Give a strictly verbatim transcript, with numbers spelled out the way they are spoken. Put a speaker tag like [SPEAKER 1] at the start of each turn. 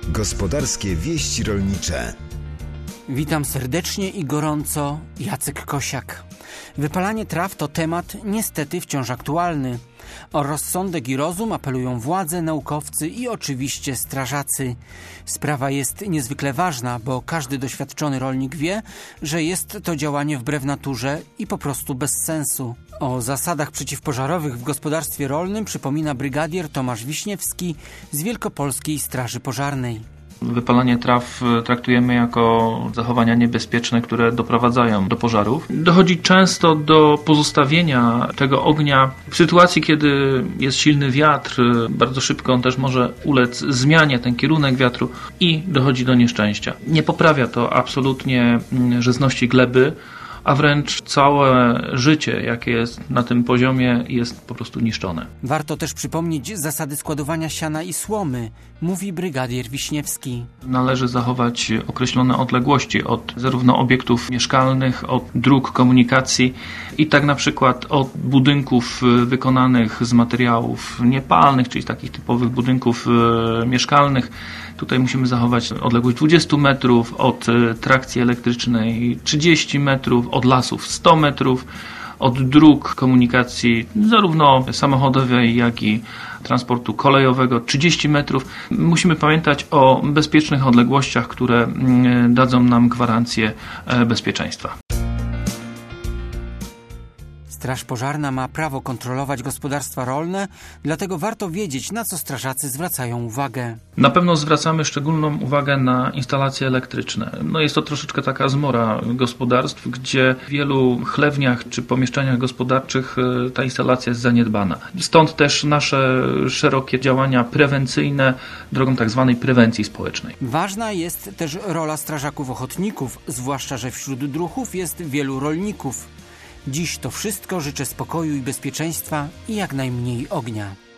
[SPEAKER 1] Gospodarskie wieści rolnicze.
[SPEAKER 2] Witam serdecznie i gorąco, Jacek Kosiak. Wypalanie traw to temat niestety wciąż aktualny. O rozsądek i rozum apelują władze, naukowcy i oczywiście strażacy. Sprawa jest niezwykle ważna, bo każdy doświadczony rolnik wie, że jest to działanie wbrew naturze i po prostu bez sensu. O zasadach przeciwpożarowych w gospodarstwie rolnym przypomina brygadier Tomasz Wiśniewski z Wielkopolskiej Straży Pożarnej.
[SPEAKER 3] Wypalanie traw traktujemy jako zachowania niebezpieczne, które doprowadzają do pożarów. Dochodzi często do pozostawienia tego ognia w sytuacji, kiedy jest silny wiatr. Bardzo szybko on też może ulec zmianie, ten kierunek wiatru, i dochodzi do nieszczęścia. Nie poprawia to absolutnie żyzności gleby, a wręcz całe życie, jakie jest na tym poziomie, jest po prostu niszczone.
[SPEAKER 2] Warto też przypomnieć zasady składowania siana i słomy, mówi brygadier Wiśniewski.
[SPEAKER 3] Należy zachować określone odległości od zarówno obiektów mieszkalnych, od dróg komunikacji i tak na przykład od budynków wykonanych z materiałów niepalnych, czyli takich typowych budynków mieszkalnych. Tutaj musimy zachować odległość dwadzieścia metrów, od trakcji elektrycznej trzydzieści metrów, od lasów sto metrów, od dróg komunikacji zarówno samochodowej, jak i transportu kolejowego trzydzieści metrów. Musimy pamiętać o bezpiecznych odległościach, które dadzą nam gwarancję bezpieczeństwa.
[SPEAKER 2] Straż Pożarna ma prawo kontrolować gospodarstwa rolne, dlatego warto wiedzieć, na co strażacy zwracają uwagę.
[SPEAKER 3] Na pewno zwracamy szczególną uwagę na instalacje elektryczne. No jest to troszeczkę taka zmora gospodarstw, gdzie w wielu chlewniach czy pomieszczeniach gospodarczych ta instalacja jest zaniedbana. Stąd też nasze szerokie działania prewencyjne drogą tak zwanej prewencji społecznej.
[SPEAKER 2] Ważna jest też rola strażaków ochotników, zwłaszcza że wśród druhów jest wielu rolników. Dziś to wszystko. Życzę spokoju i bezpieczeństwa i jak najmniej ognia.